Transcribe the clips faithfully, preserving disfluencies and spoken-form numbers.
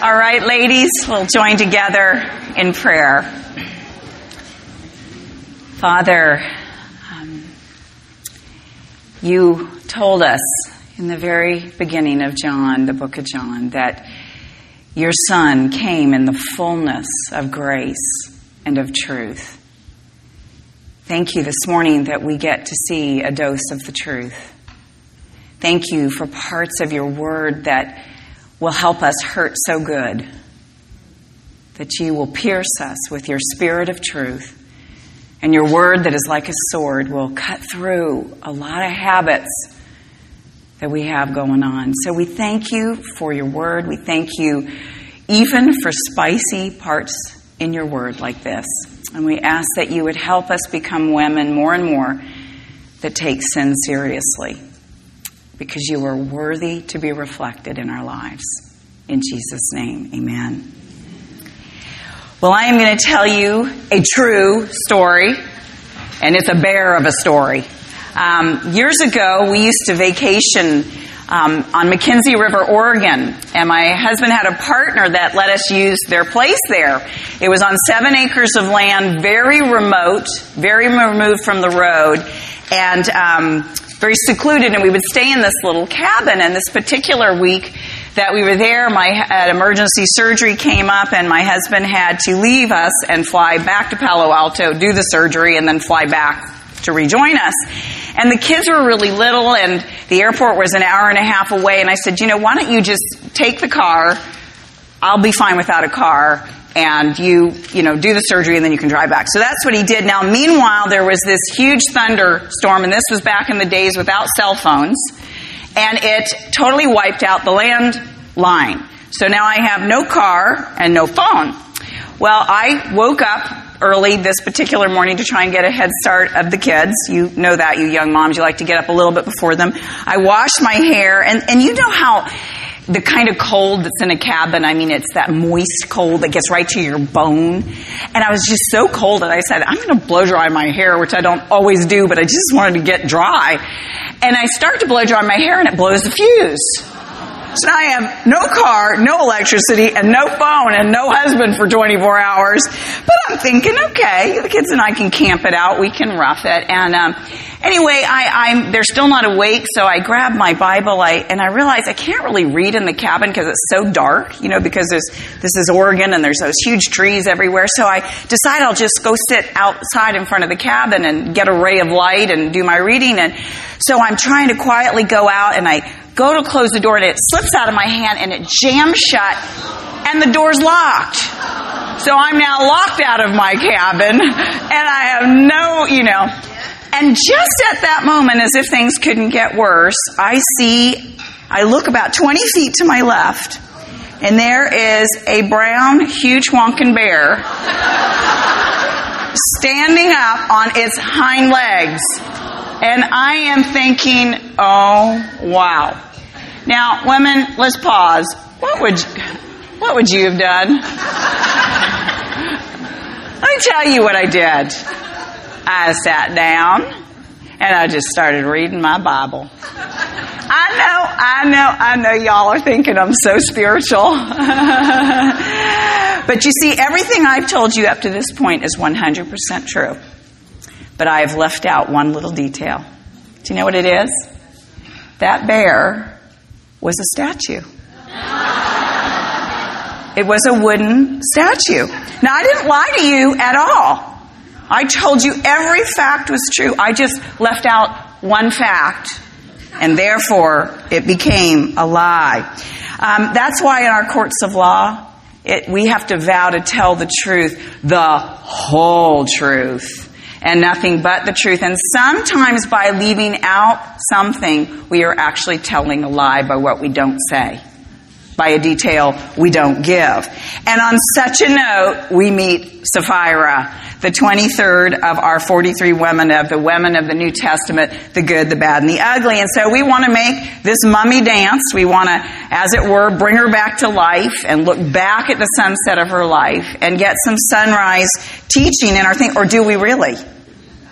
All right, ladies, we'll join together in prayer. Father, um, you told us in the very beginning of John, the book of John, that your Son came in the fullness of grace and of truth. Thank you this morning that we get to see a dose of the truth. Thank you for parts of your word that will help us hurt so good, that you will pierce us with your spirit of truth, and your word that is like a sword will cut through a lot of habits that we have going on. So we thank you for your word. We thank you even for spicy parts in your word like this. And we ask that you would help us become women more and more that take sin seriously, because you are worthy to be reflected in our lives. In Jesus' name, amen. Well, I am going to tell you a true story, and it's a bear of a story. Um, years ago, we used to vacation um, on McKenzie River, Oregon, and my husband had a partner that let us use their place there. It was on seven acres of land, very remote, very removed from the road, and um, very secluded, and we would stay in this little cabin. And this particular week that we were there, my uh, emergency surgery came up, and my husband had to leave us and fly back to Palo Alto, do the surgery, and then fly back to rejoin us. And the kids were really little, and the airport was an hour and a half away, and I said, you know, why don't you just take the car? I'll be fine without a car, and you, you know, do the surgery, and then you can drive back. So that's what he did. Now, meanwhile, there was this huge thunderstorm, and this was back in the days without cell phones, and it totally wiped out the landline. So now I have no car and no phone. Well, I woke up early this particular morning to try and get a head start of the kids. You know that, you young moms. You like to get up a little bit before them. I washed my hair, and, and you know how the kind of cold that's in a cabin, I mean, it's that moist cold that gets right to your bone. And I was just so cold that I said, I'm going to blow dry my hair, which I don't always do, but I just wanted to get dry. And I start to blow dry my hair, and it blows the fuse. So now I have no car, no electricity, and no phone, and no husband for twenty-four hours. But I'm thinking, okay, the kids and I can camp it out. We can rough it. And um, anyway, I, I'm they're still not awake, so I grab my Bible, I, and I realize I can't really read in the cabin because it's so dark, you know, because there's this is Oregon, and there's those huge trees everywhere. So I decide I'll just go sit outside in front of the cabin and get a ray of light and do my reading. And so I'm trying to quietly go out, and I go to close the door, and it slips out of my hand, and it jams shut, and the door's locked. So I'm now locked out of my cabin, and I have no, you know. And just at that moment, as if things couldn't get worse, I see, I look about twenty feet to my left, and there is a brown, huge wonkin' bear standing up on its hind legs. And I am thinking, oh, wow. Now, women, let's pause. What would you, what would you have done? Let me tell you what I did. I sat down, and I just started reading my Bible. I know, I know, I know y'all are thinking I'm so spiritual. But you see, everything I've told you up to this point is one hundred percent true. But I have left out one little detail. Do you know what it is? That bear was a statue. It was a wooden statue. Now, I didn't lie to you at all. I told you every fact was true. I just left out one fact, and therefore it became a lie. Um, that's why in our courts of law, it, we have to vow to tell the truth, the whole truth, and nothing but the truth. And sometimes by leaving out something, we are actually telling a lie by what we don't say, by a detail we don't give. And on such a note, we meet Sapphira, the twenty-third of our forty-three women of the women of the New Testament, the good, the bad, and the ugly. And so we want to make this mummy dance. We want to, as it were, bring her back to life and look back at the sunset of her life and get some sunrise teaching in our thing. Or do we really?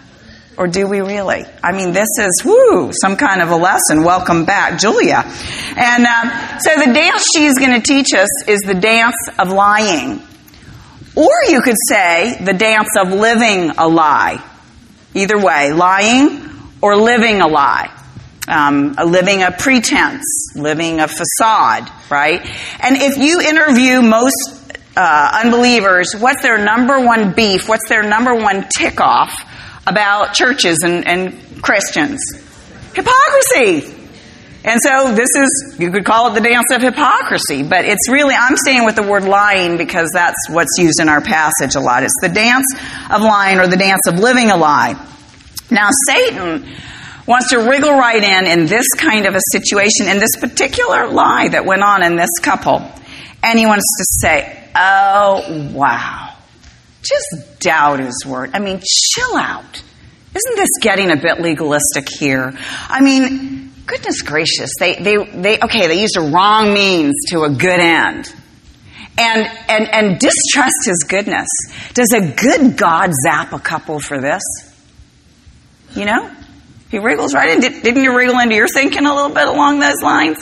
Or do we really? I mean, this is, woo, some kind of a lesson. Welcome back, Julia. And uh, so the dance she's going to teach us is the dance of lying. Or you could say the dance of living a lie. Either way, lying or living a lie. Um, living a pretense, living a facade, right? And if you interview most uh, unbelievers, what's their number one beef? What's their number one tick-off about churches and, and Christians? Hypocrisy. And so this is, you could call it the dance of hypocrisy, but it's really, I'm staying with the word lying because that's what's used in our passage a lot. It's the dance of lying or the dance of living a lie. Now, Satan wants to wriggle right in in this kind of a situation, in this particular lie that went on in this couple. And he wants to say, oh, wow. Just doubt his word. I mean, chill out. Isn't this getting a bit legalistic here? I mean, goodness gracious. They, they, they, okay, they used a wrong means to a good end. And, and, and distrust his goodness. Does a good God zap a couple for this? You know? He wriggles right in. Didn't you wriggle into your thinking a little bit along those lines?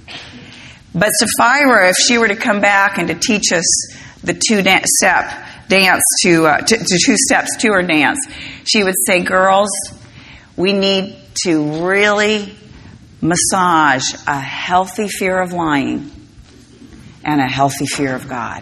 But Sapphira, if she were to come back and to teach us the two-step dance to, uh, to, to two steps to her dance, she would say, girls, we need to really massage a healthy fear of lying and a healthy fear of God.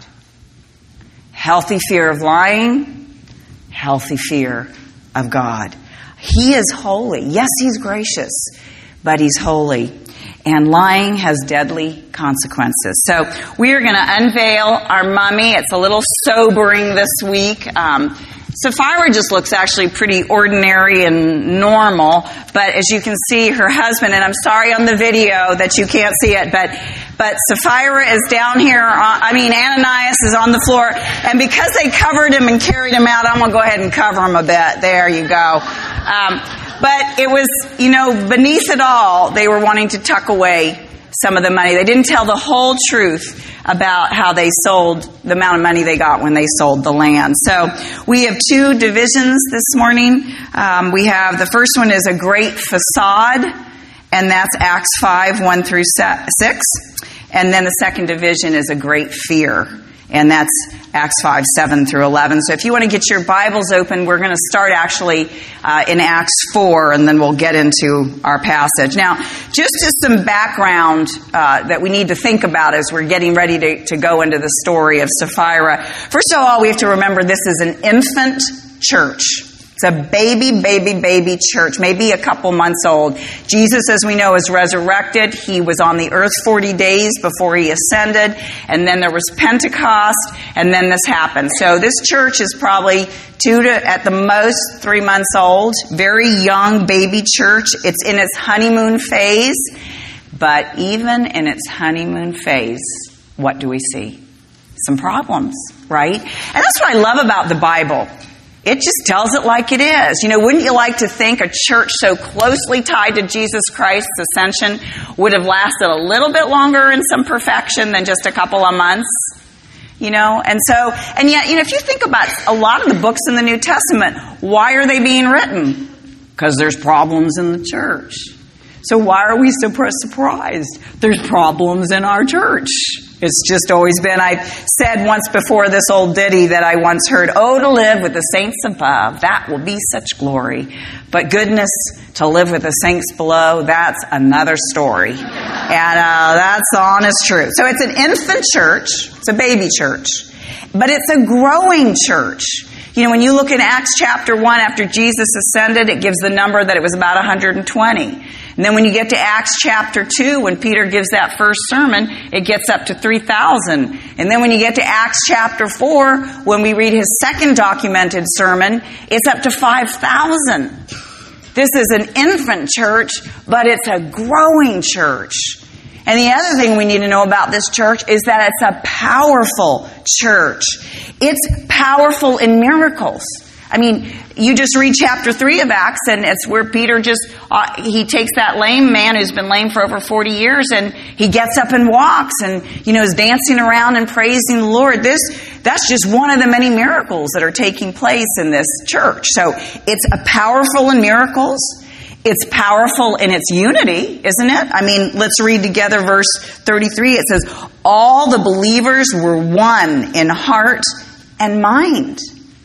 Healthy fear of lying, healthy fear of God. He is holy. Yes, he's gracious, but he's holy. And lying has deadly consequences. So we are going to unveil our mummy. It's a little sobering this week. Um, Sapphira just looks actually pretty ordinary and normal. But as you can see, her husband, and I'm sorry on the video that you can't see it, but but Sapphira is down here. I mean, Ananias is on the floor. And because they covered him and carried him out, I'm going to go ahead and cover him a bit. There you go. Um, but it was, you know, beneath it all, they were wanting to tuck away some of the money. They didn't tell the whole truth about how they sold, the amount of money they got when they sold the land. So we have two divisions this morning. Um, we have, the first one is a great facade, and that's Acts five, one through six. And then the second division is a great fear, and that's Acts five, seven through eleven. So if you want to get your Bibles open, we're going to start actually uh, in Acts four, and then we'll get into our passage. Now, just as some background uh, that we need to think about as we're getting ready to, to go into the story of Sapphira. First of all, we have to remember this is an infant church. It's a baby, baby, baby church, maybe a couple months old. Jesus, as we know, is resurrected. He was on the earth forty days before he ascended. And then there was Pentecost, and then this happened. So this church is probably two to, at the most, three months old. Very young baby church. It's in its honeymoon phase. But even in its honeymoon phase, what do we see? Some problems, right? And that's what I love about the Bible. It just tells it like it is. You know, wouldn't you like to think a church so closely tied to Jesus Christ's ascension would have lasted a little bit longer in some perfection than just a couple of months? You know, and so, and yet, you know, if you think about a lot of the books in the New Testament, why are they being written? Because there's problems in the church. So why are we so surprised? There's problems in our church. It's just always been, I said once before this old ditty that I once heard, oh, to live with the saints above, that will be such glory. But goodness, to live with the saints below, that's another story. And uh, that's the honest truth. So it's an infant church. It's a baby church. But it's a growing church. You know, when you look in Acts chapter one, after Jesus ascended, it gives the number that it was about one hundred twenty. And then when you get to Acts chapter two, when Peter gives that first sermon, it gets up to three thousand. And then when you get to Acts chapter four, when we read his second documented sermon, it's up to five thousand. This is an infant church, but it's a growing church. And the other thing we need to know about this church is that it's a powerful church. It's powerful in miracles. I mean, you just read chapter three of Acts, and it's where Peter just, uh, he takes that lame man who's been lame for over forty years, and he gets up and walks, and, you know, is dancing around and praising the Lord. This, that's just one of the many miracles that are taking place in this church. So it's a powerful in miracles. It's powerful in its unity, isn't it? I mean, let's read together verse thirty-three. It says, all the believers were one in heart and mind.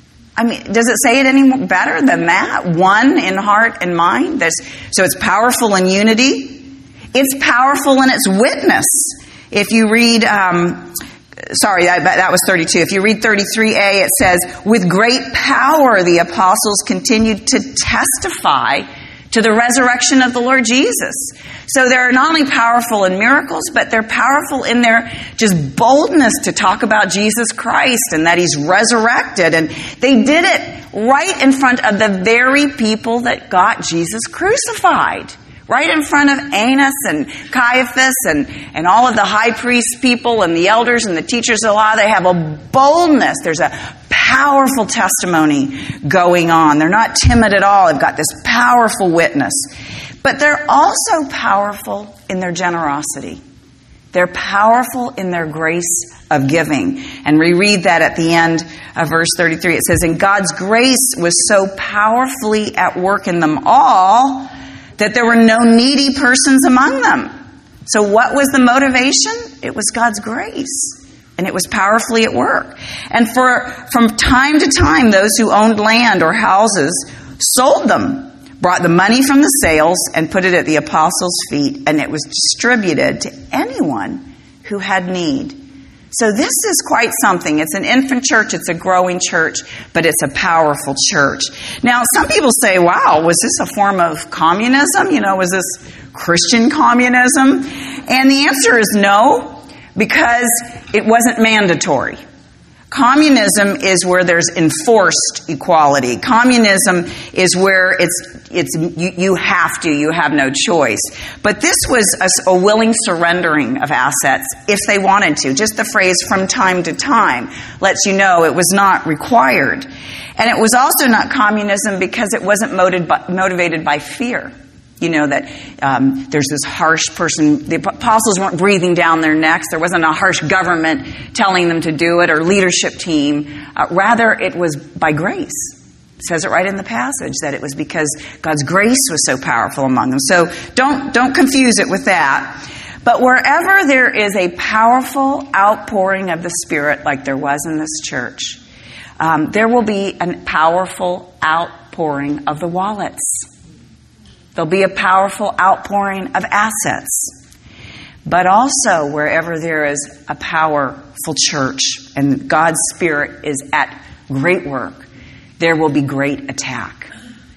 I mean, does it say it any better than that? One in heart and mind. There's, so it's powerful in unity. It's powerful in its witness. If you read, um, sorry, that, that was thirty-two. If you read thirty-three a, it says, with great power the apostles continued to testify to the resurrection of the Lord Jesus. So they're not only powerful in miracles, but they're powerful in their just boldness to talk about Jesus Christ and that He's resurrected. And they did it right in front of the very people that got Jesus crucified. Right in front of Annas and Caiaphas and, and all of the high priest people and the elders and the teachers of the law. They have a boldness. There's a powerful testimony going on. They're not timid at all. They've got this powerful witness. But they're also powerful in their generosity. They're powerful in their grace of giving. And we read that at the end of verse thirty-three. It says, and God's grace was so powerfully at work in them all that there were no needy persons among them. So what was the motivation? It was God's grace. And it was powerfully at work. And for from time to time, those who owned land or houses sold them, brought the money from the sales, and put it at the apostles' feet, and it was distributed to anyone who had need. So this is quite something. It's an infant church, it's a growing church, but it's a powerful church. Now, some people say, wow, was this a form of communism? You know, was this Christian communism? And the answer is no, because it wasn't mandatory. Communism is where there's enforced equality. Communism is where it's it's you, you have to, you have no choice. But this was a, a willing surrendering of assets if they wanted to. Just the phrase "from time to time" lets you know it was not required. And it was also not communism because it wasn't motivated by, motivated by fear. You know, that um, there's this harsh person. The apostles weren't breathing down their necks. There wasn't a harsh government telling them to do it or leadership team. Uh, rather, it was by grace. It says it right in the passage that it was because God's grace was so powerful among them. So don't don't confuse it with that. But wherever there is a powerful outpouring of the Spirit like there was in this church, um, there will be a powerful outpouring of the wallets. There'll be a powerful outpouring of assets. But also, wherever there is a powerful church and God's Spirit is at great work, there will be great attack.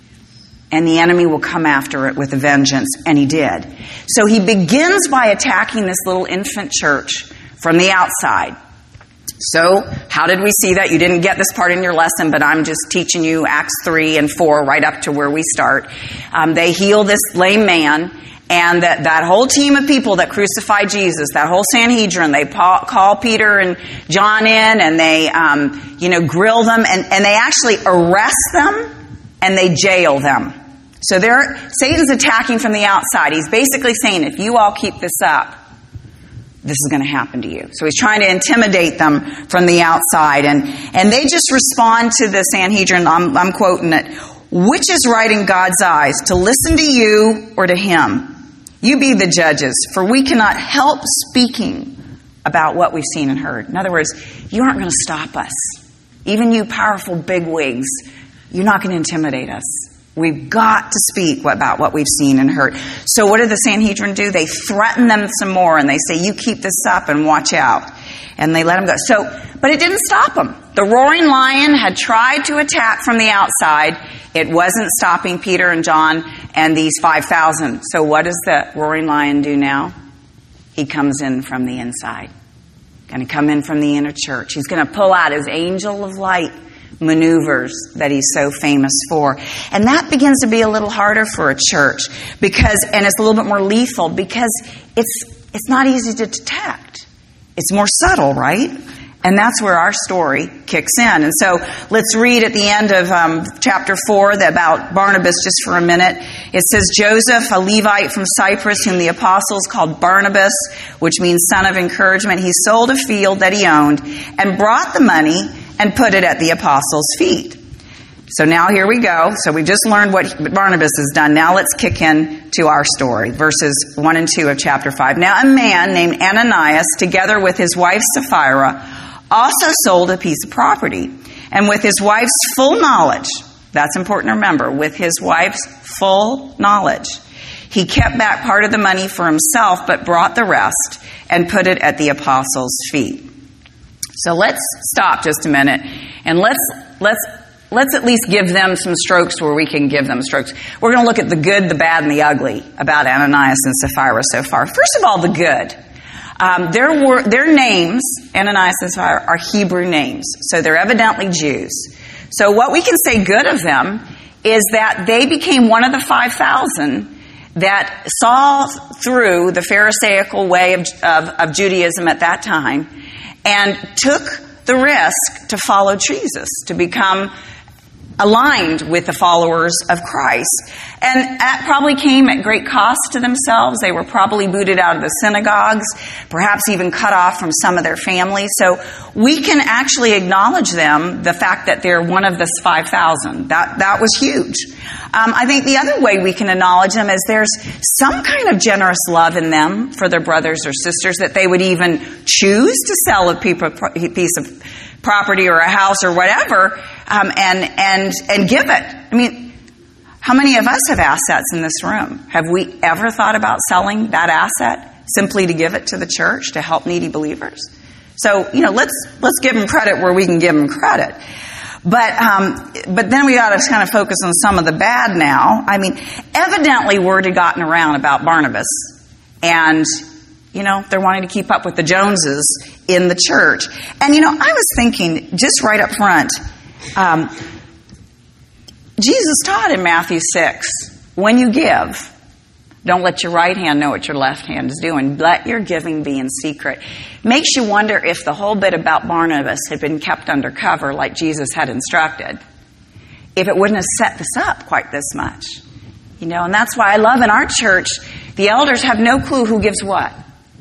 And the enemy will come after it with a vengeance, and he did. So he begins by attacking this little infant church from the outside. So, how did we see that? You didn't get this part in your lesson, but I'm just teaching you Acts three and four right up to where we start. Um, they heal this lame man, and that, that whole team of people that crucified Jesus, that whole Sanhedrin, they pa- call Peter and John in, and they, um, you know, grill them, and, and they actually arrest them, and they jail them. So they're, Satan's attacking from the outside. He's basically saying, if you all keep this up, this is going to happen to you. So he's trying to intimidate them from the outside. And, and they just respond to the Sanhedrin, I'm, I'm quoting it, which is right in God's eyes, to listen to you or to him? You be the judges, for we cannot help speaking about what we've seen and heard. In other words, you aren't going to stop us. Even you powerful bigwigs, you're not going to intimidate us. We've got to speak about what we've seen and heard. So what did the Sanhedrin do? They threaten them some more, and they say, you keep this up and watch out. And they let them go. So, but it didn't stop them. The roaring lion had tried to attack from the outside. It wasn't stopping Peter and John and these five thousand. So what does the roaring lion do now? He comes in from the inside. Going to come in from the inner church. He's going to pull out his angel of light maneuvers that he's so famous for. And that begins to be a little harder for a church because, and it's a little bit more lethal because it's it's not easy to detect. It's more subtle, right? And that's where our story kicks in. And so let's read at the end of um, chapter four about Barnabas just for a minute. It says, Joseph, a Levite from Cyprus, whom the apostles called Barnabas, which means son of encouragement, he sold a field that he owned and brought the money and put it at the apostles' feet. So now here we go. So we just learned what Barnabas has done. Now let's kick in to our story, verses one and two of chapter five. Now a man named Ananias, together with his wife Sapphira, also sold a piece of property. And with his wife's full knowledge, that's important to remember, with his wife's full knowledge, he kept back part of the money for himself, but brought the rest and put it at the apostles' feet. So let's stop just a minute and let's let's let's at least give them some strokes where we can give them strokes. We're going to look at the good, the bad, and the ugly about Ananias and Sapphira so far. First of all, the good. Um, their, wor- their names, Ananias and Sapphira, are Hebrew names. So they're evidently Jews. So what we can say good of them is that they became one of the five thousand that saw through the Pharisaical way of, of, of Judaism at that time and took the risk to follow Jesus, to become aligned with the followers of Christ. And that probably came at great cost to themselves. They were probably booted out of the synagogues, perhaps even cut off from some of their families. So we can actually acknowledge them, the fact that they're one of the five thousand. That, that was huge. Um, I think the other way we can acknowledge them is there's some kind of generous love in them for their brothers or sisters that they would even choose to sell a piece of property or a house or whatever, um, and and and give it. I mean, how many of us have assets in this room? Have we ever thought about selling that asset simply to give it to the church to help needy believers? So, you know, let's let's give them credit where we can give them credit. But um, but then we got to kind of focus on some of the bad now. I mean, evidently word had gotten around about Barnabas, and you know, they're wanting to keep up with the Joneses in the church. And, you know, I was thinking, just right up front, um, Jesus taught in Matthew six, when you give, don't let your right hand know what your left hand is doing. Let your giving be in secret. Makes you wonder if the whole bit about Barnabas had been kept undercover like Jesus had instructed, if it wouldn't have set this up quite this much. You know, and that's why I love in our church, the elders have no clue who gives what.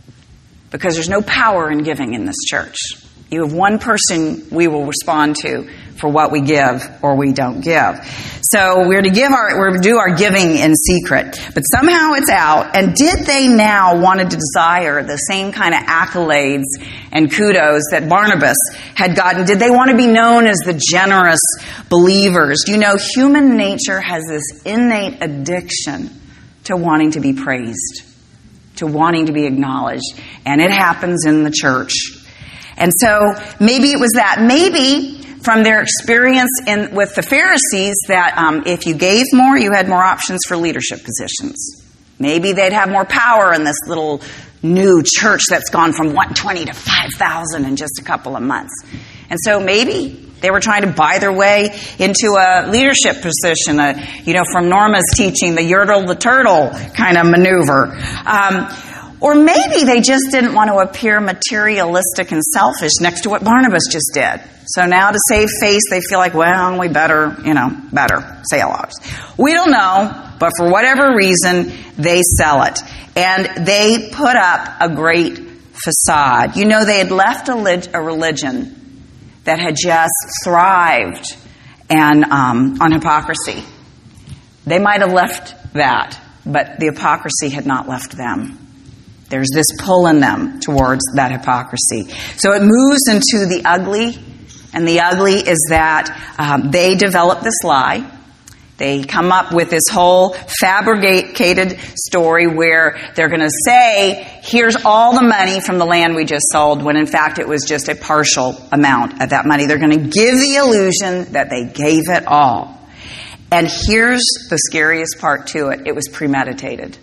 Because there's no power in giving in this church. You have one person we will respond to for what we give or we don't give. So we're to give our, we're to do our giving in secret. But somehow it's out. And did they now want to desire the same kind of accolades and kudos that Barnabas had gotten? Did they want to be known as the generous believers? You know, human nature has this innate addiction to wanting to be praised, to wanting to be acknowledged. And it happens in the church. And so maybe it was that. Maybe from their experience in with the Pharisees that um, if you gave more, you had more options for leadership positions. Maybe they'd have more power in this little new church that's gone from one hundred twenty to five thousand in just a couple of months. And so maybe they were trying to buy their way into a leadership position, a, you know, from Norma's teaching, the Yertle the turtle kind of maneuver. Um, or maybe they just didn't want to appear materialistic and selfish next to what Barnabas just did. So now to save face, they feel like, well, we better, you know, better sell ours. We don't know, but for whatever reason, they sell it. And they put up a great facade. You know, they had left a, lig- a religion that had just thrived and um, on hypocrisy. They might have left that, but the hypocrisy had not left them. There's this pull in them towards that hypocrisy. So it moves into the ugly, and the ugly is that um, they develop this lie. They come up with this whole fabricated story where they're going to say, here's all the money from the land we just sold, when in fact it was just a partial amount of that money. They're going to give the illusion that they gave it all. And here's the scariest part to it. It was premeditated.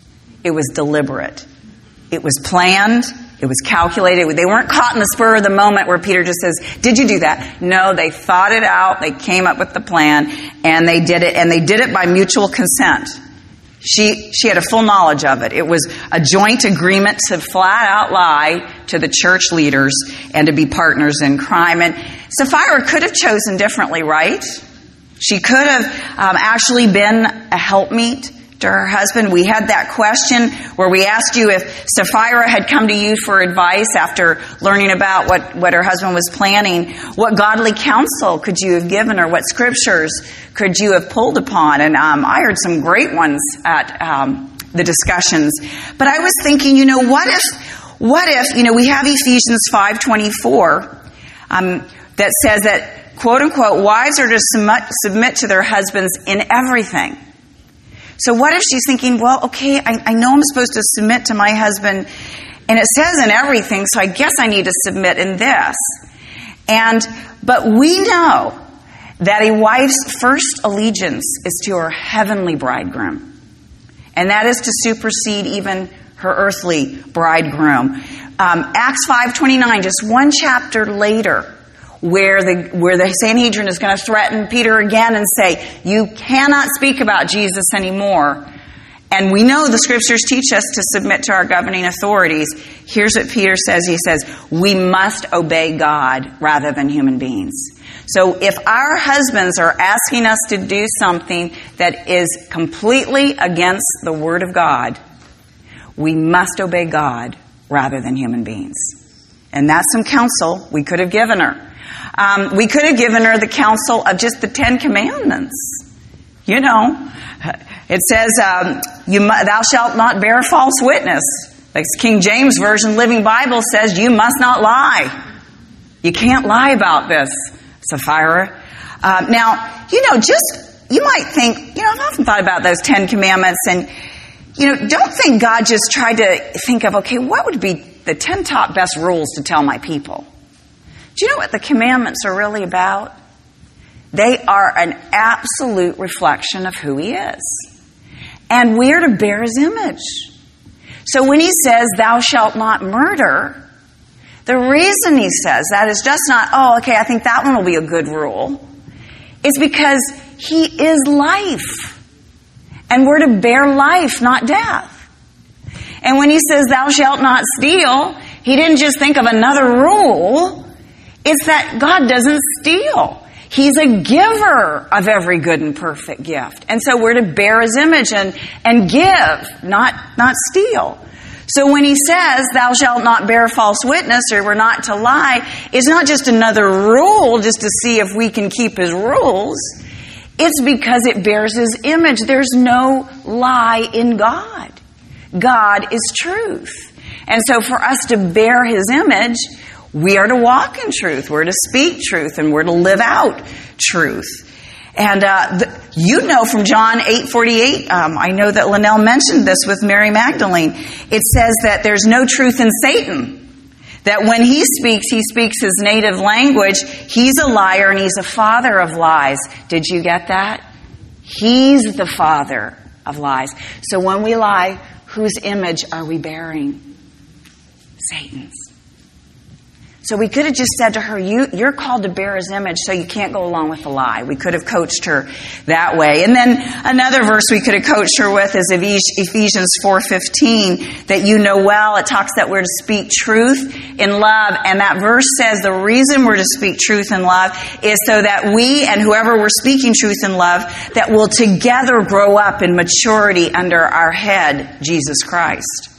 It was deliberate. It was planned. It was calculated. They weren't caught in the spur of the moment where Peter just says, did you do that? No, they thought it out. They came up with the plan and they did it. And they did it by mutual consent. She she had a full knowledge of it. It was a joint agreement to flat out lie to the church leaders and to be partners in crime. And Sapphira could have chosen differently, right? She could have um, actually been a helpmeet to her husband. We had that question where we asked you if Sapphira had come to you for advice after learning about what, what her husband was planning. What godly counsel could you have given her? What scriptures could you have pulled upon? And um, I heard some great ones at um, the discussions. But I was thinking, you know, what if, what if, you know, we have Ephesians five twenty-four um, that says that, quote unquote, wives are to submit, submit to their husbands in everything. So what if she's thinking, well, okay, I, I know I'm supposed to submit to my husband, and it says in everything, so I guess I need to submit in this. And, but we know that a wife's first allegiance is to her heavenly bridegroom. And that is to supersede even her earthly bridegroom. Um, Acts five twenty-nine, just one chapter later, where the where the Sanhedrin is going to threaten Peter again and say, you cannot speak about Jesus anymore. And we know the scriptures teach us to submit to our governing authorities. Here's what Peter says. He says, we must obey God rather than human beings. So if our husbands are asking us to do something that is completely against the Word of God, we must obey God rather than human beings. And that's some counsel we could have given her. Um, we could have given her the counsel of just the Ten Commandments. You know, it says, um, "You thou shalt not bear false witness." Like King James Version Living Bible says, you must not lie. You can't lie about this, Sapphira. Um, now, you know, just, you might think, you know, I've often thought about those Ten Commandments, and, you know, don't think God just tried to think of, okay, what would be the ten top best rules to tell my people? Do you know what the commandments are really about? They are an absolute reflection of who He is. And we are to bear His image. So when He says, thou shalt not murder, the reason He says that is just not, oh, okay, I think that one will be a good rule. It's because He is life. And we're to bear life, not death. And when He says, thou shalt not steal, He didn't just think of another rule. It's that God doesn't steal. He's a giver of every good and perfect gift. And so we're to bear His image and, and give, not, not steal. So when He says, thou shalt not bear false witness, or we're not to lie, it's not just another rule just to see if we can keep His rules. It's because it bears His image. There's no lie in God. God is truth. And so for us to bear His image, we are to walk in truth. We're to speak truth, and we're to live out truth. And uh, the, you know from John eight forty-eight, um, I know that Linnell mentioned this with Mary Magdalene. It says that there's no truth in Satan. That when he speaks, he speaks his native language. He's a liar, and he's a father of lies. Did you get that? He's the father of lies. So when we lie, whose image are we bearing? Satan's. So we could have just said to her, you, you're called to bear His image, so you can't go along with the lie. We could have coached her that way. And then another verse we could have coached her with is Ephesians four fifteen, that you know well. It talks that we're to speak truth in love. And that verse says the reason we're to speak truth in love is so that we and whoever we're speaking truth in love, that will together grow up in maturity under our head, Jesus Christ.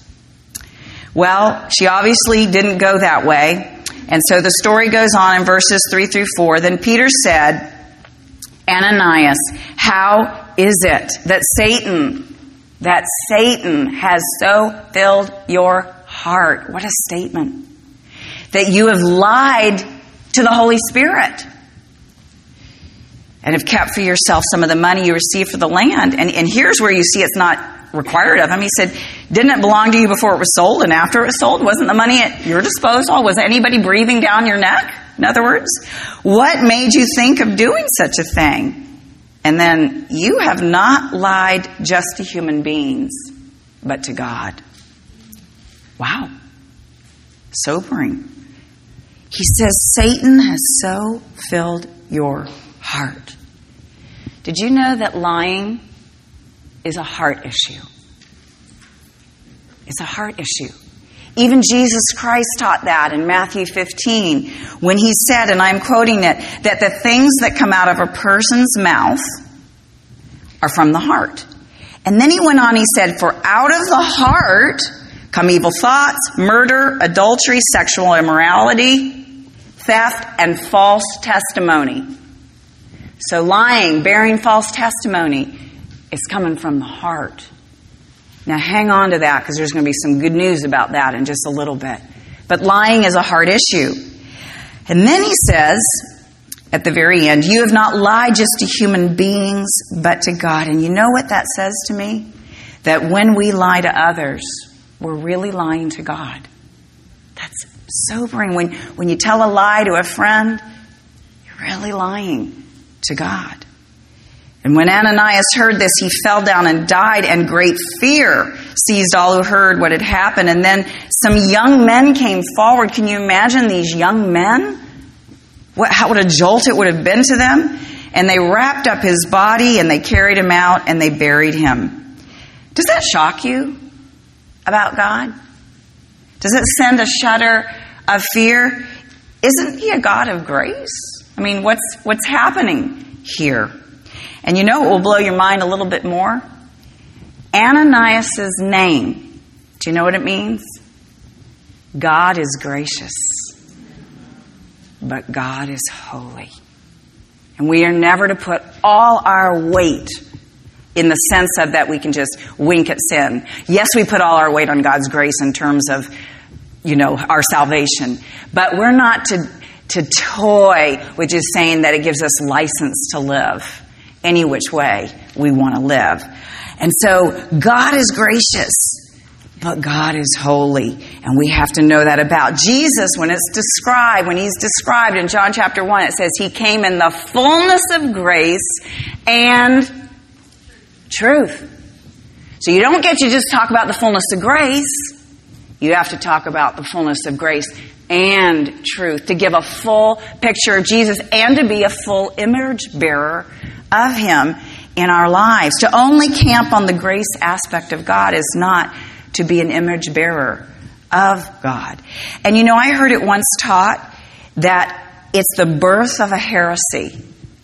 Well, she obviously didn't go that way. And so the story goes on in verses three through four. Then Peter said, Ananias, how is it that Satan, that Satan has so filled your heart? What a statement. That you have lied to the Holy Spirit and have kept for yourself some of the money you received for the land. And, and here's where you see it's not required of him. He said, didn't it belong to you before it was sold and after it was sold? Wasn't the money at your disposal? Was anybody breathing down your neck? In other words, what made you think of doing such a thing? And then, you have not lied just to human beings, but to God. Wow. Sobering. He says, Satan has so filled your heart. Did you know that lying is a heart issue. It's a heart issue. Even Jesus Christ taught that in Matthew fifteen when he said, and I'm quoting it, that the things that come out of a person's mouth are from the heart. And then he went on, he said, for out of the heart come evil thoughts, murder, adultery, sexual immorality, theft, and false testimony. So lying, bearing false testimony is coming from the heart. Now hang on to that because there's going to be some good news about that in just a little bit. But lying is a hard issue. And then he says at the very end, you have not lied just to human beings, but to God. And you know what that says to me? That when we lie to others, we're really lying to God. That's sobering. When, when you tell a lie to a friend, you're really lying to God. And when Ananias heard this, he fell down and died, and great fear seized all who heard what had happened. And then some young men came forward. Can you imagine these young men? What, how, what a jolt it would have been to them. And they wrapped up his body, and they carried him out, and they buried him. Does that shock you about God? Does it send a shudder of fear? Isn't he a God of grace? I mean, what's what's happening here? And you know what will blow your mind a little bit more? Ananias' name. Do you know what it means? God is gracious, but God is holy. And we are never to put all our weight in the sense of that we can just wink at sin. Yes, we put all our weight on God's grace in terms of, you know, our salvation. But we're not to, to toy with just saying that it gives us license to live any which way we want to live. And so God is gracious, but God is holy. And we have to know that about Jesus when it's described, when he's described in John chapter one, it says he came in the fullness of grace and truth. So you don't get to just talk about the fullness of grace. You have to talk about the fullness of grace and truth to give a full picture of Jesus and to be a full image bearer of him in our lives. To only camp on the grace aspect of God is not to be an image bearer of God. And you know, I heard it once taught that it's the birth of a heresy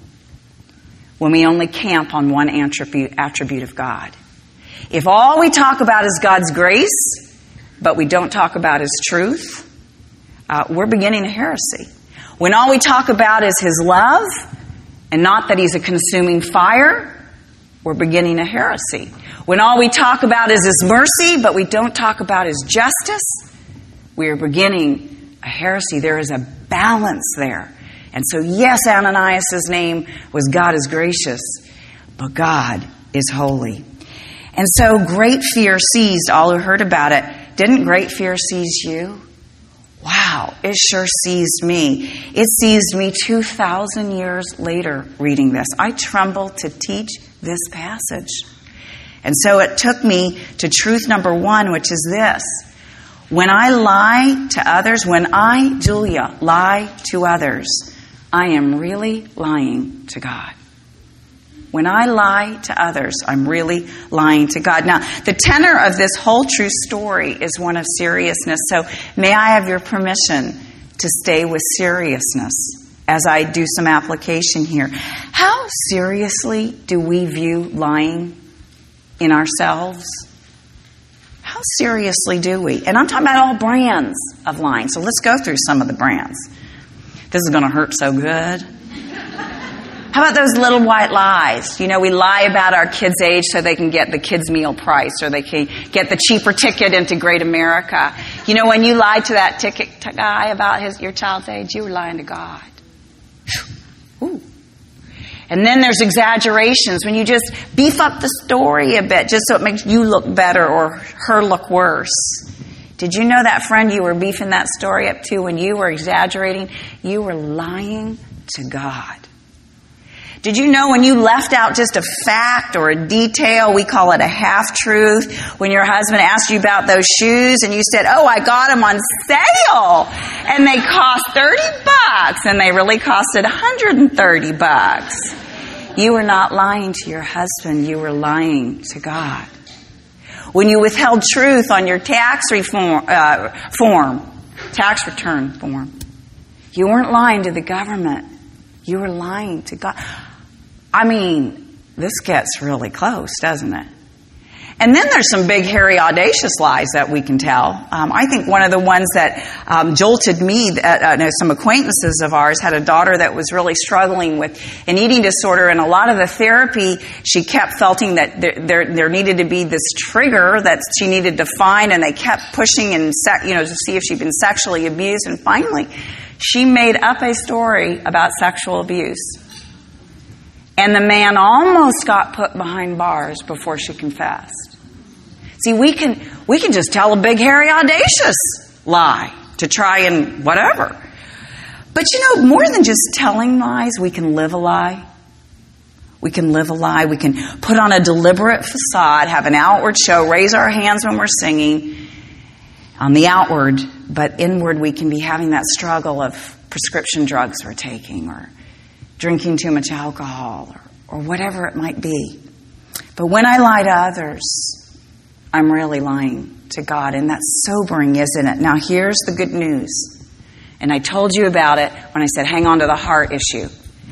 when we only camp on one attribute, attribute of God. If all we talk about is God's grace, but we don't talk about his truth, uh, we're beginning a heresy. When all we talk about is his love, and not that he's a consuming fire, we're beginning a heresy. When all we talk about is his mercy, but we don't talk about his justice, we are beginning a heresy. There is a balance there. And so, yes, Ananias' name was God is gracious, but God is holy. And so great fear seized all who heard about it. Didn't great fear seize you? Wow, it sure seized me. It seized me two thousand years later reading this. I tremble to teach this passage. And so it took me to truth number one, which is this. When I lie to others, when I, Julia, lie to others, I am really lying to God. When I lie to others, I'm really lying to God. Now, the tenor of this whole true story is one of seriousness. So may I have your permission to stay with seriousness as I do some application here. How seriously do we view lying in ourselves? How seriously do we? And I'm talking about all brands of lying. So let's go through some of the brands. This is going to hurt so good. How about those little white lies? You know, we lie about our kids' age so they can get the kids' meal price or they can get the cheaper ticket into Great America. You know, when you lied to that ticket guy about his your child's age, you were lying to God. Ooh. And then there's exaggerations when you just beef up the story a bit just so it makes you look better or her look worse. Did you know that friend you were beefing that story up to when you were exaggerating? You were lying to God. Did you know when you left out just a fact or a detail, we call it a half-truth, when your husband asked you about those shoes and you said, oh, I got them on sale and they cost thirty bucks and they really costed one hundred thirty bucks. You were not lying to your husband. You were lying to God. When you withheld truth on your tax reform, uh, form, tax return form, you weren't lying to the government. You were lying to God. I mean, this gets really close, doesn't it? And then there's some big, hairy, audacious lies that we can tell. Um, I think one of the ones that um, jolted me, that, uh, some acquaintances of ours had a daughter that was really struggling with an eating disorder, and a lot of the therapy, she kept felting that there, there, there needed to be this trigger that she needed to find, and they kept pushing and se- you know to see if she'd been sexually abused, and finally she made up a story about sexual abuse. And the man almost got put behind bars before she confessed. See, we can we can just tell a big, hairy, audacious lie to try and whatever. But you know, more than just telling lies, we can live a lie. We can live a lie. We can put on a deliberate facade, have an outward show, raise our hands when we're singing on the outward, but inward we can be having that struggle of prescription drugs we're taking, or drinking too much alcohol, or, or whatever it might be. But when I lie to others, I'm really lying to God, and that's sobering, isn't it? Now here's the good news, and I told you about it when I said hang on to the heart issue.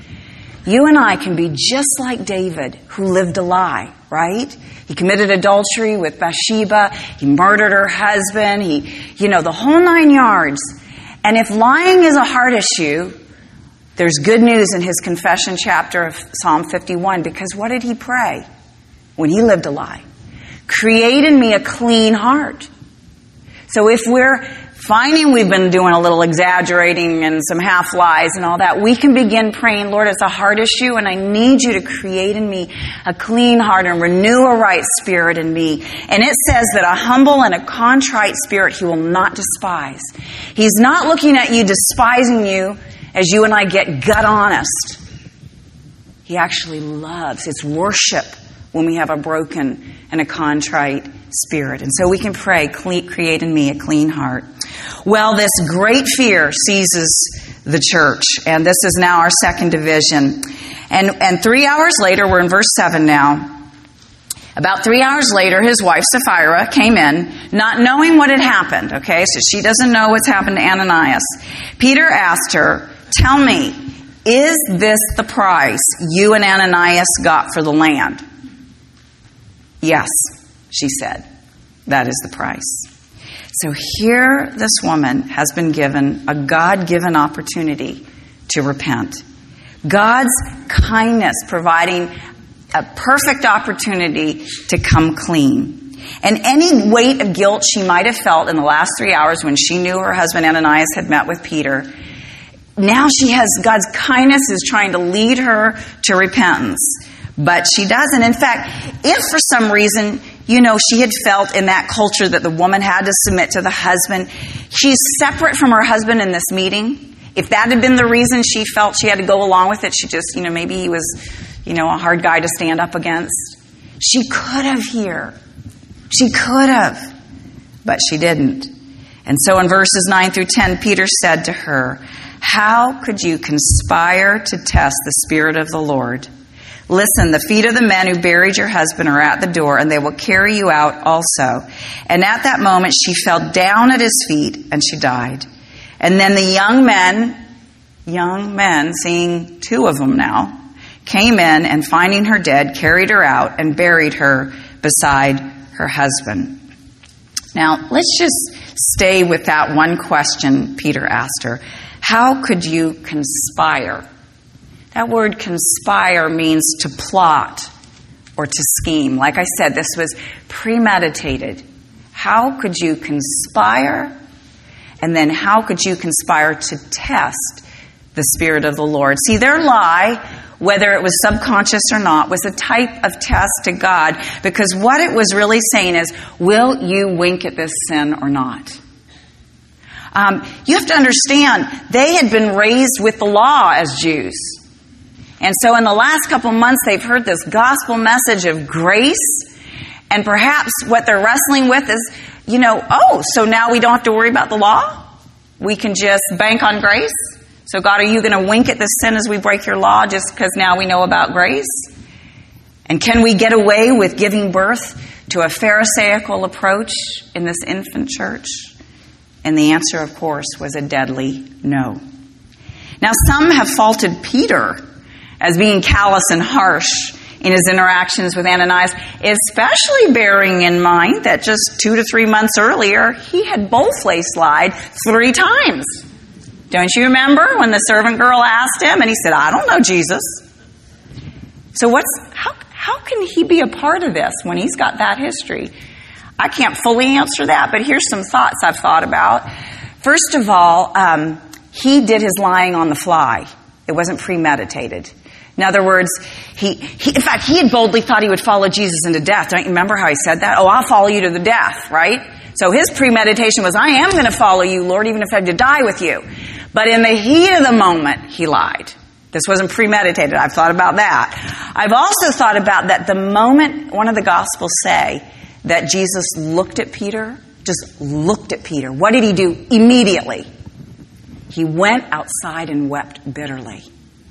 You and I can be just like David, who lived a lie, right? He committed adultery with Bathsheba. He murdered her husband. He, you know, the whole nine yards. And if lying is a heart issue, there's good news in his confession chapter of Psalm fifty-one, because what did he pray when he lived a lie? Create in me a clean heart. So if we're finding we've been doing a little exaggerating and some half lies and all that, we can begin praying, Lord, it's a heart issue, and I need you to create in me a clean heart and renew a right spirit in me. And it says that a humble and a contrite spirit he will not despise. He's not looking at you despising you as you and I get gut honest. He actually loves. It's worship when we have a broken and a contrite spirit. And so we can pray, create in me a clean heart. Well, this great fear seizes the church, and this is now our second division. And, and three hours later, we're in verse seven now. About three hours later, his wife, Sapphira, came in, not knowing what had happened. Okay, so she doesn't know what's happened to Ananias. Peter asked her, tell me, is this the price you and Ananias got for the land? Yes, she said. That is the price. So here this woman has been given a God-given opportunity to repent. God's kindness providing a perfect opportunity to come clean. And any weight of guilt she might have felt in the last three hours when she knew her husband Ananias had met with Peter, now she has, God's kindness is trying to lead her to repentance. But she doesn't. In fact, if for some reason, you know, she had felt in that culture that the woman had to submit to the husband, she's separate from her husband in this meeting. If that had been the reason she felt she had to go along with it, she just, you know, maybe he was, you know, a hard guy to stand up against. She could have here. She could have. But she didn't. And so in verses nine through ten, Peter said to her, how could you conspire to test the Spirit of the Lord? Listen, the feet of the men who buried your husband are at the door, and they will carry you out also. And at that moment she fell down at his feet, and she died. And then the young men, young men, seeing two of them now, came in, and finding her dead, carried her out and buried her beside her husband. Now, let's just stay with that one question Peter asked her. How could you conspire? That word conspire means to plot or to scheme. Like I said, this was premeditated. How could you conspire? And then how could you conspire to test the Spirit of the Lord? See, their lie, whether it was subconscious or not, was a type of test to God, because what it was really saying is, will you wink at this sin or not? Um, you have to understand, they had been raised with the law as Jews. And so in the last couple of months, they've heard this gospel message of grace. And perhaps what they're wrestling with is, you know, oh, so now we don't have to worry about the law? We can just bank on grace? So God, are you going to wink at this sin as we break your law just because now we know about grace? And can we get away with giving birth to a Pharisaical approach in this infant church? And the answer, of course, was a deadly no. Now, some have faulted Peter as being callous and harsh in his interactions with Ananias, especially bearing in mind that just two to three months earlier, he had boldface lied three times. Don't you remember when the servant girl asked him and he said, I don't know Jesus. So what's how how can he be a part of this when he's got that history? I can't fully answer that, but here's some thoughts I've thought about. First of all, um, he did his lying on the fly. It wasn't premeditated. In other words, he, he, in fact, he had boldly thought he would follow Jesus into death. Don't you remember how he said that? Oh, I'll follow you to the death, right? So his premeditation was, I am going to follow you, Lord, even if I have to die with you. But in the heat of the moment, he lied. This wasn't premeditated. I've thought about that. I've also thought about that the moment, one of the Gospels say, that Jesus looked at Peter, just looked at Peter. What did he do immediately? He went outside and wept bitterly.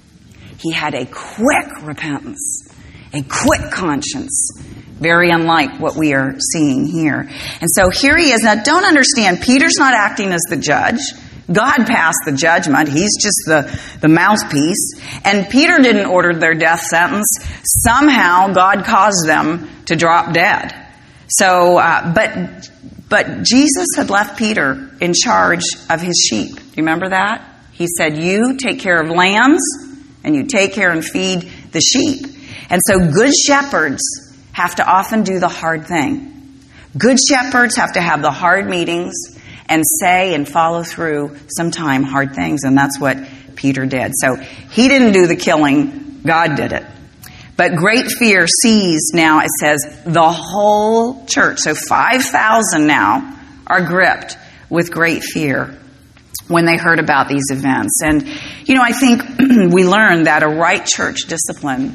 He had a quick repentance, a quick conscience, very unlike what we are seeing here. And so here he is. Now, don't understand, Peter's not acting as the judge. God passed the judgment. He's just the, the mouthpiece. And Peter didn't order their death sentence. Somehow, God caused them to drop dead. So, uh, but but Jesus had left Peter in charge of his sheep. Do you remember that? He said, you take care of lambs, and you take care and feed the sheep. And so good shepherds have to often do the hard thing. Good shepherds have to have the hard meetings and say and follow through sometime hard things. And that's what Peter did. So he didn't do the killing. God did it. But great fear seized now, it says, the whole church. So five thousand now are gripped with great fear when they heard about these events. And, you know, I think we learned that a right church discipline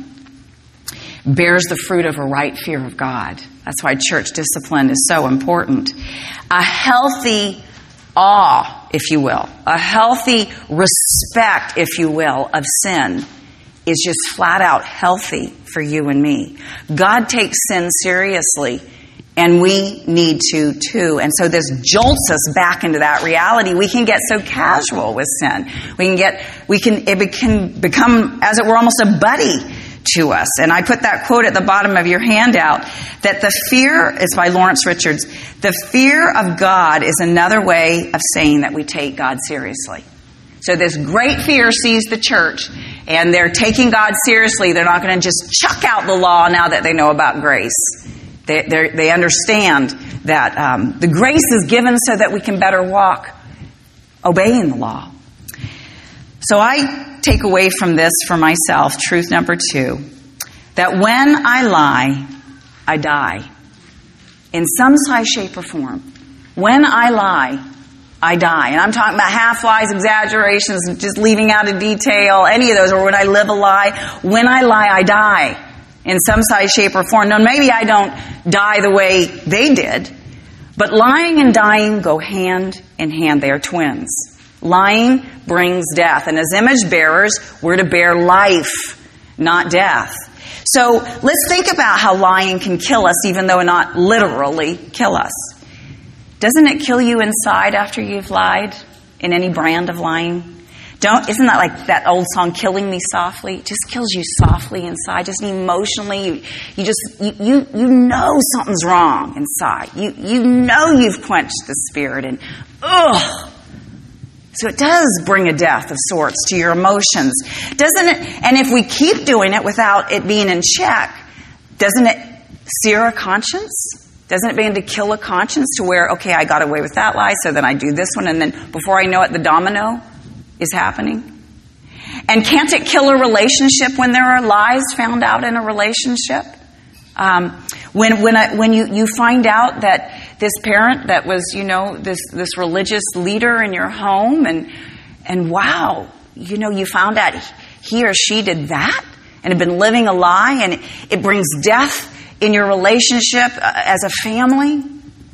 bears the fruit of a right fear of God. That's why church discipline is so important. A healthy awe, if you will, a healthy respect, if you will, of sin is just flat out healthy for you and me. God takes sin seriously, and we need to too. And so this jolts us back into that reality. We can get so casual with sin. We can get, we can, it can become, as it were, almost a buddy to us. And I put that quote at the bottom of your handout, that the fear, is by Lawrence Richards, the fear of God is another way of saying that we take God seriously. So this great fear sees the church, and they're taking God seriously. They're not going to just chuck out the law now that they know about grace. They, they understand that um, the grace is given so that we can better walk obeying the law. So I take away from this for myself, truth number two, that when I lie, I die. In some size, shape, or form. When I lie, I die. And I'm talking about half-lies, exaggerations, just leaving out a detail, any of those, or when I live a lie. When I lie, I die. In some size, shape, or form. Now, maybe I don't die the way they did, but lying and dying go hand in hand. They are twins. Lying brings death. And as image bearers, we're to bear life, not death. So let's think about how lying can kill us, even though not literally kill us. Doesn't it kill you inside after you've lied in any brand of lying? Don't, isn't that like that old song, Killing Me Softly? It just kills you softly inside, just emotionally. You, you just, you, you, you know something's wrong inside. You, you know you've quenched the spirit, and ugh. So it does bring a death of sorts to your emotions. Doesn't it? And if we keep doing it without it being in check, doesn't it sear a conscience? Doesn't it begin to kill a conscience to where, okay, I got away with that lie, so then I do this one, and then before I know it, the domino is happening? And can't it kill a relationship when there are lies found out in a relationship? Um, when when I, when you, you find out that this parent that was, you know, this this religious leader in your home, and and wow, you know, you found out he or she did that and had been living a lie, and it, it brings death in your relationship uh, as a family.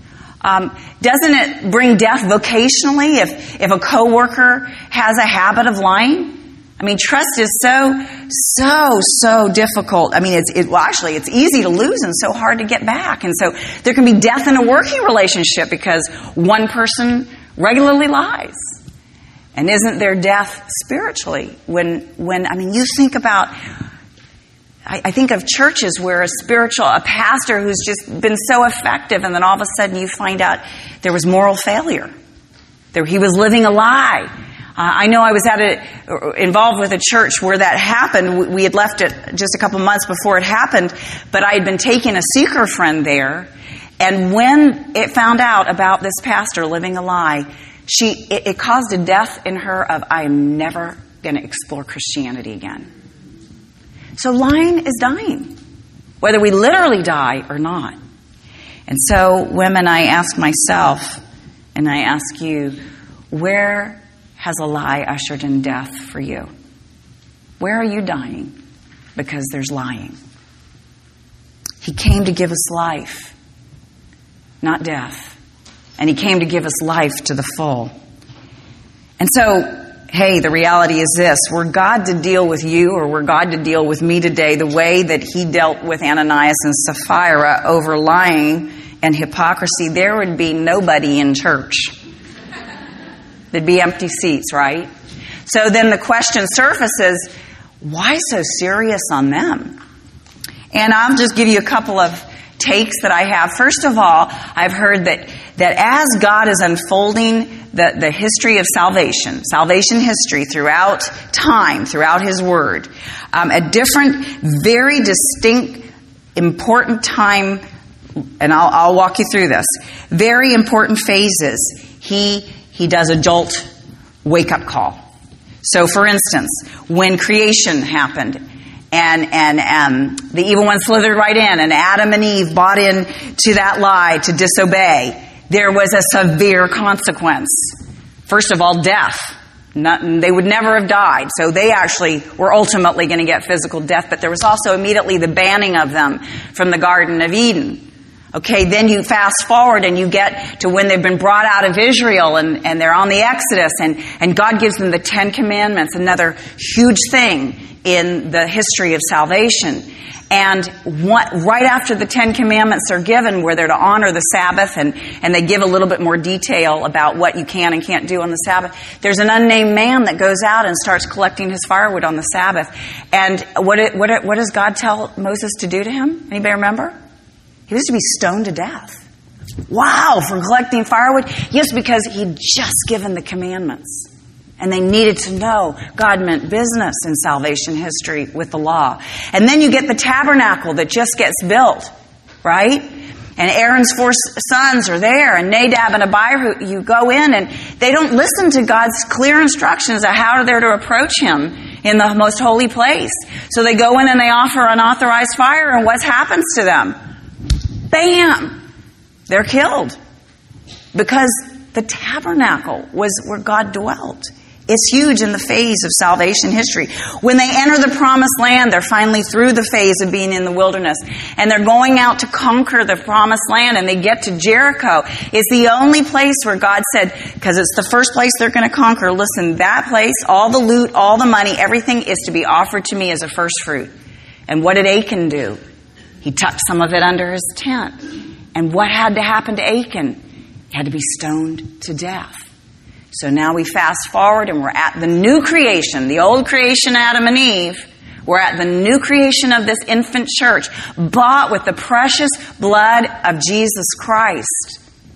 Um, doesn't it bring death vocationally if, if a coworker has a habit of lying? I mean, trust is so, so, so difficult. I mean, it's, it, well, actually, it's easy to lose and so hard to get back. And so there can be death in a working relationship because one person regularly lies. And isn't there death spiritually? When, when I mean, you think about, I, I think of churches where a spiritual, a pastor who's just been so effective, and then all of a sudden you find out there was moral failure. There, he was living a lie. Uh, I know I was at a, involved with a church where that happened. We had left it just a couple months before it happened, but I had been taking a seeker friend there, and when it found out about this pastor living a lie, she it, it caused a death in her of, I am never going to explore Christianity again. So lying is dying, whether we literally die or not. And so, women, I ask myself, and I ask you, where has a lie ushered in death for you? Where are you dying because there's lying? He came to give us life, not death. And he came to give us life to the full. And so, hey, the reality is this. Were God to deal with you, or were God to deal with me today the way that he dealt with Ananias and Sapphira over lying and hypocrisy, there would be nobody in church. There'd be empty seats, right? So then the question surfaces, why so serious on them? And I'll just give you a couple of takes that I have. First of all, I've heard that, that as God is unfolding the, the history of salvation, salvation history throughout time, throughout his word, um, at different, very distinct, important time, and I'll, I'll walk you through this, very important phases, he He does a jolt wake-up call. So, for instance, when creation happened and and um, the evil one slithered right in and Adam and Eve bought in to that lie to disobey, there was a severe consequence. First of all, death. Not, they would never have died. So they actually were ultimately going to get physical death. But there was also immediately the banning of them from the Garden of Eden. Okay, then you fast forward and you get to when they've been brought out of Israel and, and they're on the Exodus and, and God gives them the Ten Commandments, another huge thing in the history of salvation. And what, right after the Ten Commandments are given, where they're to honor the Sabbath, and, and they give a little bit more detail about what you can and can't do on the Sabbath, there's an unnamed man that goes out and starts collecting his firewood on the Sabbath. And what, it, what, it, what does God tell Moses to do to him? Anybody remember? He was to be stoned to death. Wow, for collecting firewood? Yes, because he'd just given the commandments. And they needed to know God meant business in salvation history with the law. And then you get the tabernacle that just gets built, right? And Aaron's four sons are there, and Nadab and Abihu, you go in, and they don't listen to God's clear instructions of how they're to approach him in the most holy place. So they go in and they offer unauthorized fire, and what happens to them? Bam! They're killed. Because the tabernacle was where God dwelt. It's huge in the phase of salvation history. When they enter the promised land, they're finally through the phase of being in the wilderness. And they're going out to conquer the promised land, and they get to Jericho. It's the only place where God said, because it's the first place they're going to conquer, listen, that place, all the loot, all the money, everything is to be offered to me as a first fruit. And what did Achan do? He tucked some of it under his tent. And what had to happen to Achan? He had to be stoned to death. So now we fast forward and we're at the new creation, the old creation, Adam and Eve. We're at the new creation of this infant church, bought with the precious blood of Jesus Christ.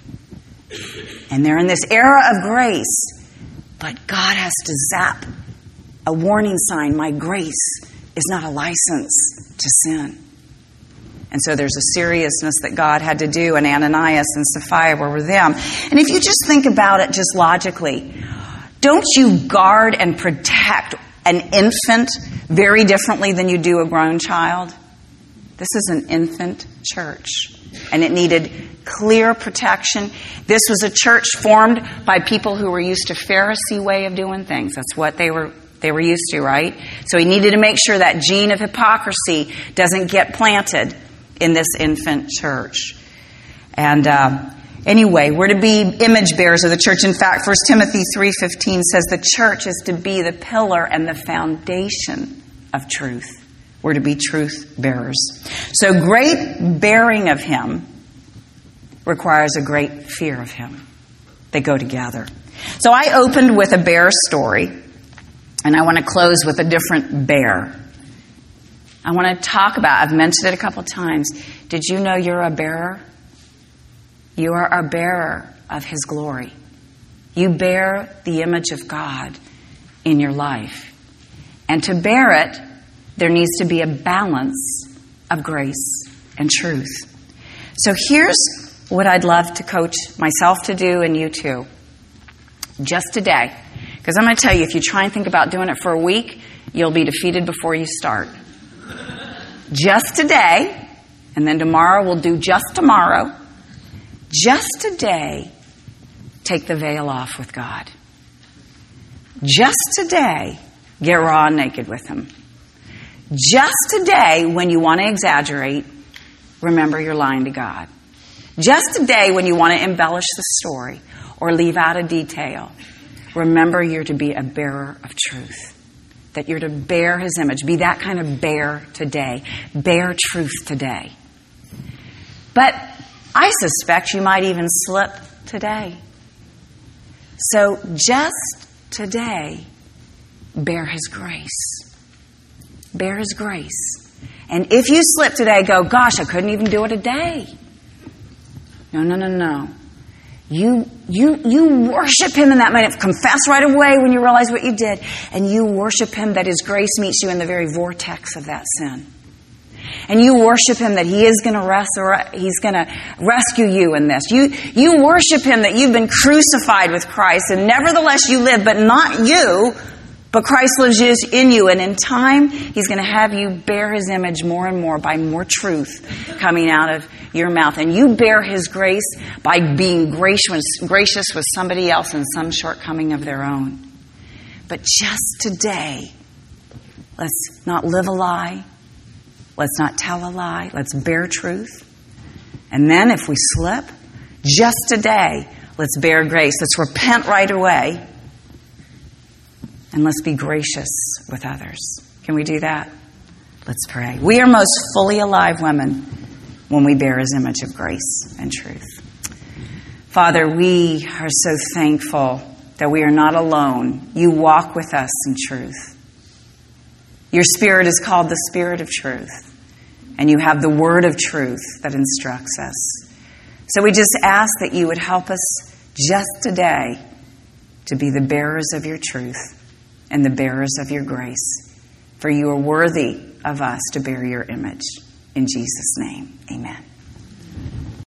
And they're in this era of grace. But God has to zap a warning sign. My grace is not a license to sin. And so there's a seriousness that God had to do, and Ananias and Sapphira were them. And if you just think about it just logically, don't you guard and protect an infant very differently than you do a grown child? This is an infant church, and it needed clear protection. This was a church formed by people who were used to Pharisee way of doing things. That's what they were they were used to, right? So he needed to make sure that gene of hypocrisy doesn't get planted in this infant church. And uh, Anyway, we're to be image bearers of the church. In fact, First Timothy three fifteen says the church is to be the pillar and the foundation of truth. We're to be truth bearers. So great bearing of him requires a great fear of him. They go together. So I opened with a bear story, and I want to close with a different bear. I want to talk about, I've mentioned it a couple times, did you know you're a bearer? You are a bearer of his glory. You bear the image of God in your life. And to bear it, there needs to be a balance of grace and truth. So here's what I'd love to coach myself to do and you too. Just today. Because I'm going to tell you, if you try and think about doing it for a week, you'll be defeated before you start. Just today, and then tomorrow we'll do just tomorrow. Just today, take the veil off with God. Just today, get raw and naked with him. Just today, when you want to exaggerate, remember you're lying to God. Just today, when you want to embellish the story or leave out a detail, remember you're to be a bearer of truth. That you're to bear his image. Be that kind of bear today. Bear truth today. But I suspect you might even slip today. So just today, bear his grace. Bear his grace. And if you slip today, go, gosh, I couldn't even do it a day. No, no, no, no. You, you, you worship him in that moment. Confess right away when you realize what you did. And you worship him that his grace meets you in the very vortex of that sin. And you worship him that he is going to rest, or he's going to rescue you in this. You, you worship him that you've been crucified with Christ, and nevertheless you live, but not you, but Christ lives in you. And in time, he's going to have you bear his image more and more by more truth coming out of your mouth. And you bear his grace by being gracious, gracious with somebody else in some shortcoming of their own. But just today, let's not live a lie. Let's not tell a lie. Let's bear truth. And then if we slip, just today, let's bear grace. Let's repent right away. And let's be gracious with others. Can we do that? Let's pray. We are most fully alive women when we bear his image of grace and truth. Father, we are so thankful that we are not alone. You walk with us in truth. Your spirit is called the Spirit of Truth. And you have the word of truth that instructs us. So we just ask that you would help us just today to be the bearers of your truth and the bearers of your grace. For you are worthy of us to bear your image. In Jesus' name, amen.